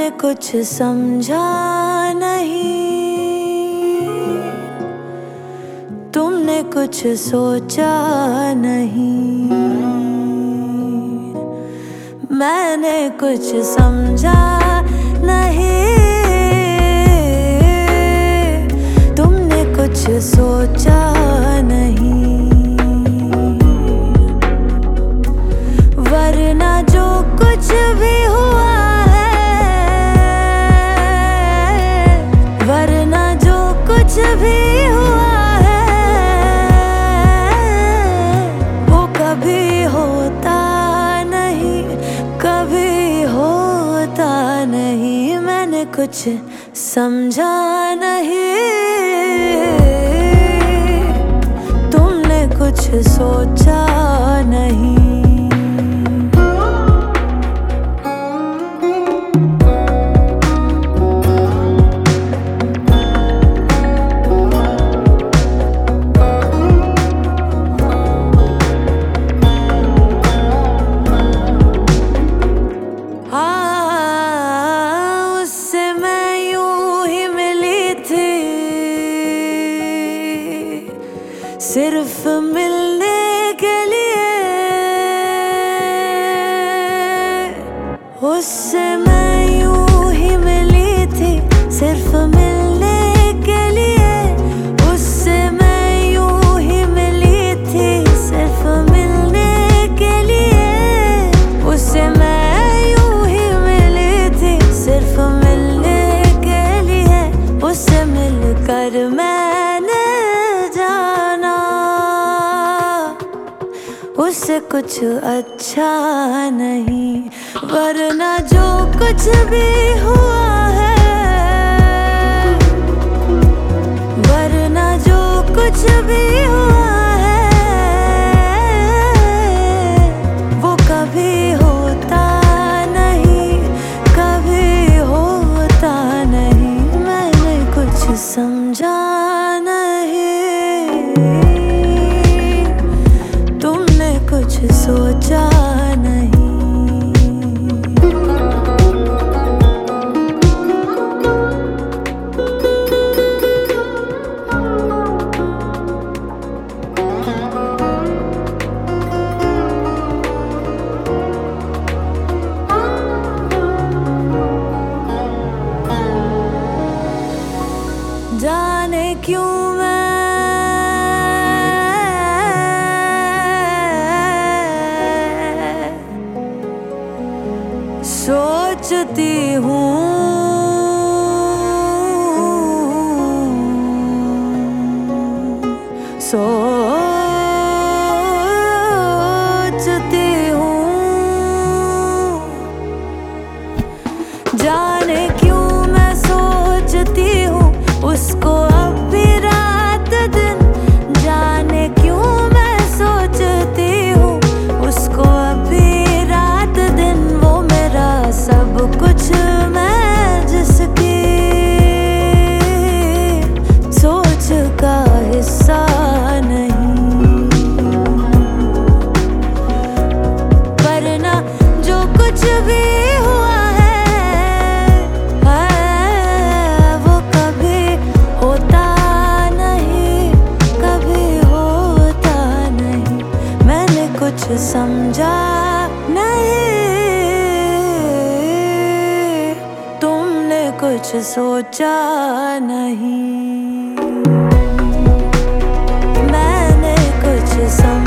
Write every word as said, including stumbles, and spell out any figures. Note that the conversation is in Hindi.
मैंने कुछ समझा नहीं, तुमने कुछ सोचा नहीं। मैंने कुछ समझा नहीं, तुमने कुछ सोचा नहीं। वरना जो कुछ भी हुआ है, वरना जो कुछ भी हुआ है, वो कभी होता नहीं, कभी होता नहीं। मैंने कुछ समझा नहीं, तुमने कुछ सोचा नहीं। सिर्फ मिलने के लिए उससे मैं यूं ही मिली थी, सिर्फ मिलने के लिए उससे मैं यूं ही मिली थी, सिर्फ मिलने के लिए उससे मैं यूं ही मिली थी, सिर्फ मिलने के लिए उससे मिलकर मैंने उससे कुछ अच्छा नहीं। वरना जो कुछ भी हुआ है, वरना जो कुछ भी हुआ है, वो कभी होता नहीं, कभी होता नहीं। मैंने कुछ समझा कुछ सोचा नहीं। जाने क्यों मैं सोचती हूँ, सोचती हूँ, जाने क्यों मैं सोचती हूँ उसको अब भी रात दिन। जाने क्यों मैं सोचती हूँ उसको अब भी रात दिन। वो मेरा सब कुछ, मैं जिसकी सोच का हिस्सा नहीं। वरना जो कुछ भी हुआ है, है वो कभी होता नहीं, कभी होता नहीं। मैंने कुछ समझा नहीं, तुमने कुछ सोचा नहीं। मैंने कुछ समझा